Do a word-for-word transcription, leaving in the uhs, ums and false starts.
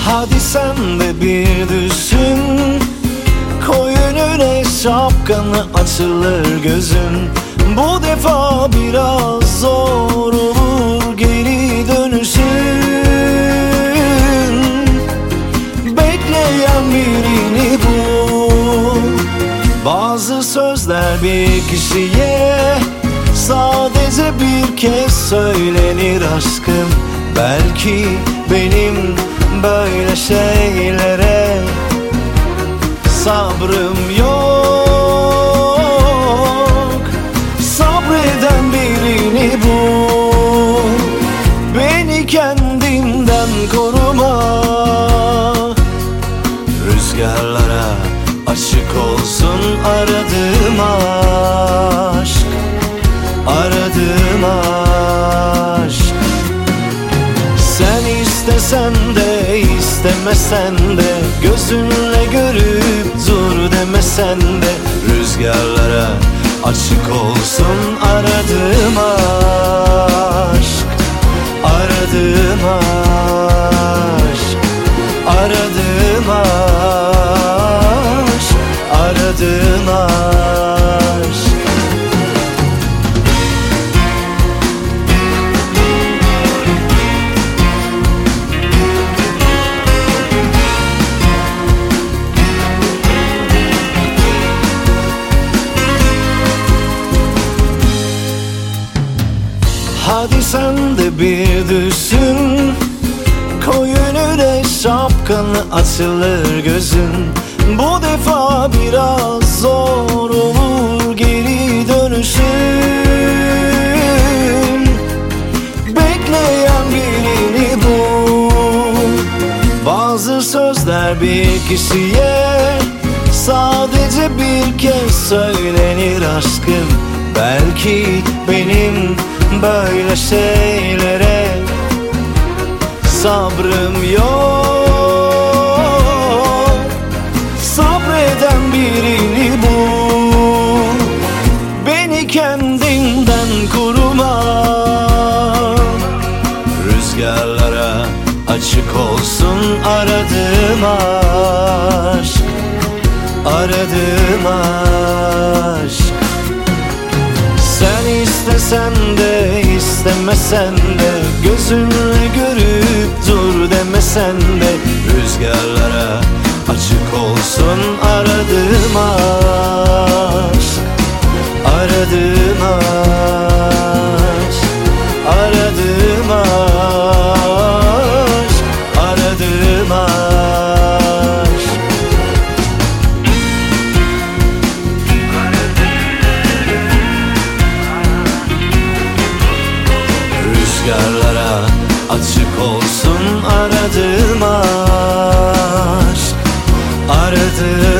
Hadi sen de bir düşün, koy önüne şapkanı, açılır gözün. Bu defa biraz zor olur geri dönüşün. Bekleyen birini bul. Bazı sözler bir kişiye sadece bir kez söylenir aşkım. Belki benim böyle şeylere sabrım yok. Sabreden birini bul, beni kendimden koruma. Rüzgarlara açık olsun aradığım aşk, aradığım aşk. Sen istesen de istemesen de, gözünle görüp dur demesen de, rüzgarlara açık olsun aradığım aşk, aradığım aşk, aradığım aşk, aradığım aşk. Hadi sen de bir düşün, koy önüne şapkanı, açılır gözün. Bu defa biraz zor olur geri dönüşün. Bekleyen birini bul. Bazı sözler bir kişiye sadece bir kez söylenir aşkım. Belki benim böyle şeylere sabrım yok. Sabreden birini bul, beni kendimden koruma. Rüzgarlara açık olsun aradığım aşk, aradığım aşk. Sen istesen de istemesen de, gözünle görüp dur demesen de, rüzgarlara açık olsun aradığım aşk, aradığım aşk, aradığım aşk, aradığım aşk. Rüzgarlara açık olsun aradığım aşk, aradığım